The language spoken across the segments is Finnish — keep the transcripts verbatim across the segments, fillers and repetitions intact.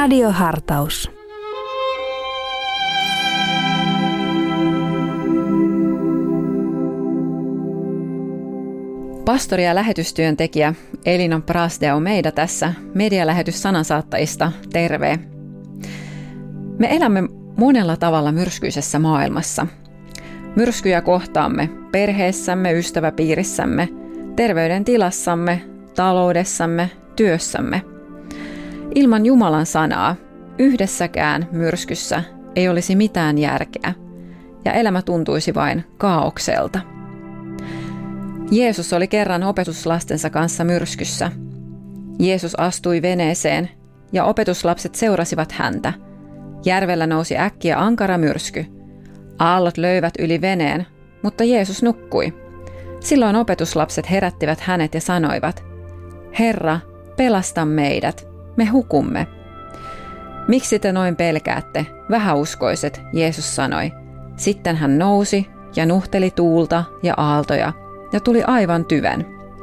Radiohartaus. Pastori ja lähetystyöntekijä Elina Prasdeo meitä tässä medialähetys sanansaattajista terve. Me elämme monella tavalla myrskyisessä maailmassa. Myrskyjä kohtaamme perheessämme, ystäväpiirissämme, terveydentilassamme, taloudessamme, työssämme. Ilman Jumalan sanaa yhdessäkään myrskyssä ei olisi mitään järkeä ja elämä tuntuisi vain kaaokselta. Jeesus oli kerran opetuslastensa kanssa myrskyssä. Jeesus astui veneeseen ja opetuslapset seurasivat häntä. Järvellä nousi äkkiä ankara myrsky. Aallot löivät yli veneen, mutta Jeesus nukkui. Silloin opetuslapset herättivät hänet ja sanoivat, Herra, pelasta meidät, me hukumme. Miksi te noin pelkäätte, vähäuskoiset, Jeesus sanoi. Sitten hän nousi ja nuhteli tuulta ja aaltoja ja tuli aivan tyven.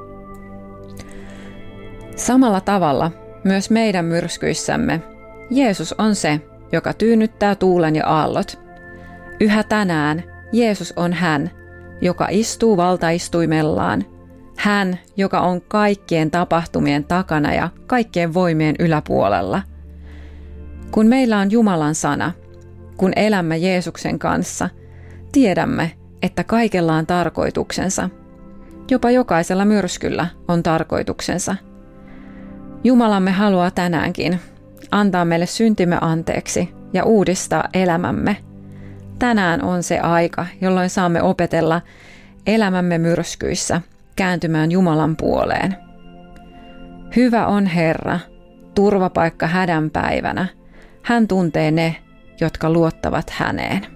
Samalla tavalla myös meidän myrskyissämme Jeesus on se, joka tyynnyttää tuulen ja aallot. Yhä tänään Jeesus on hän, joka istuu valtaistuimellaan. Hän, joka on kaikkien tapahtumien takana ja kaikkien voimien yläpuolella. Kun meillä on Jumalan sana, kun elämme Jeesuksen kanssa, tiedämme, että kaikella on tarkoituksensa. Jopa jokaisella myrskyllä on tarkoituksensa. Jumalamme haluaa tänäänkin antaa meille syntimme anteeksi ja uudistaa elämämme. Tänään on se aika, jolloin saamme opetella elämämme myrskyissä kääntymään Jumalan puoleen. Hyvä on Herra, turvapaikka hädän päivänä. Hän tuntee ne, jotka luottavat häneen.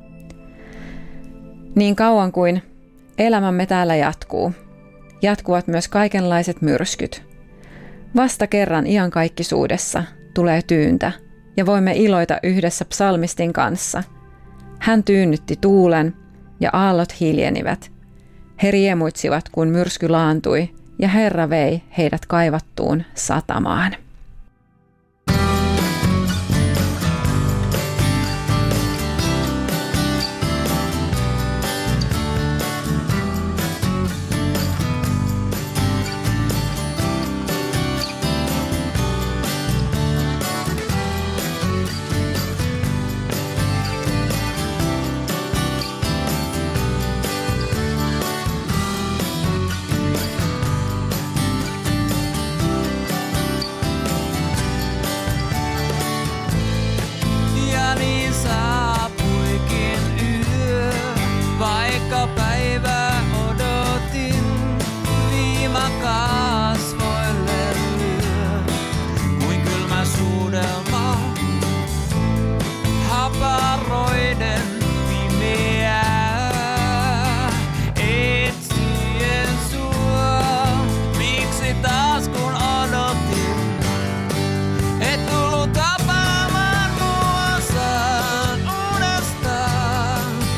Niin kauan kuin elämämme täällä jatkuu, jatkuvat myös kaikenlaiset myrskyt. Vasta kerran iankaikkisuudessa tulee tyyntä ja voimme iloita yhdessä psalmistin kanssa. Hän tyynnytti tuulen ja aallot hiljenivät. He riemuitsivat, kun myrsky laantui ja Herra vei heidät kaivattuun satamaan.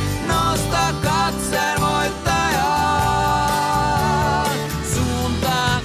Suuntaan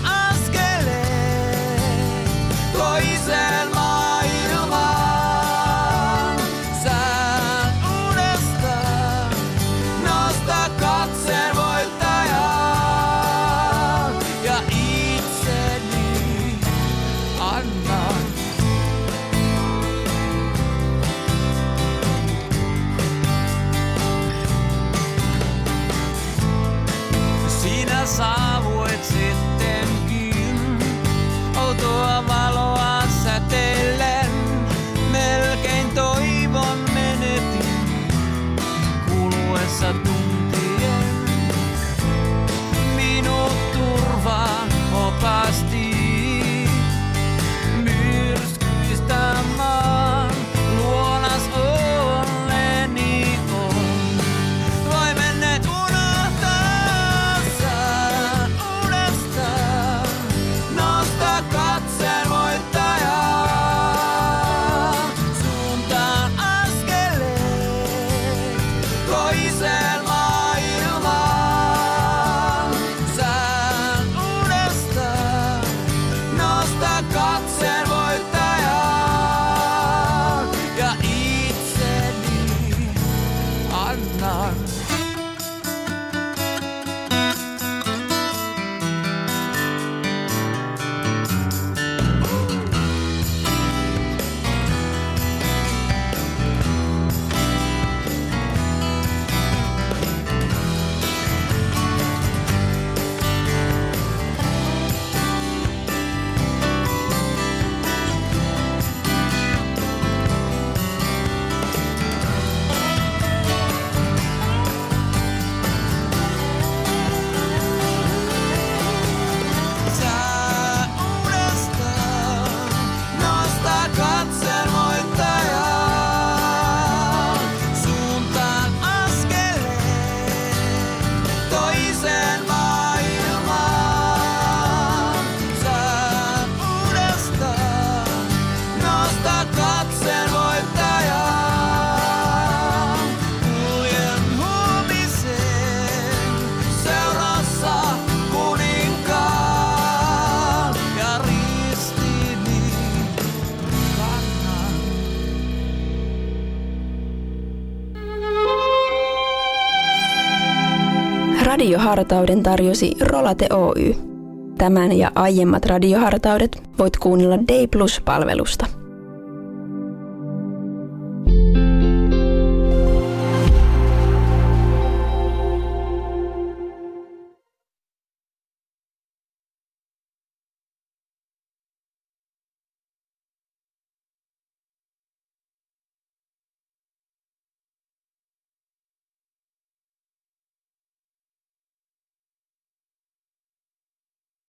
Radiohartauden tarjosi Rolate Oy. Tämän ja aiemmat radiohartaudet voit kuunnella Day Plus-palvelusta.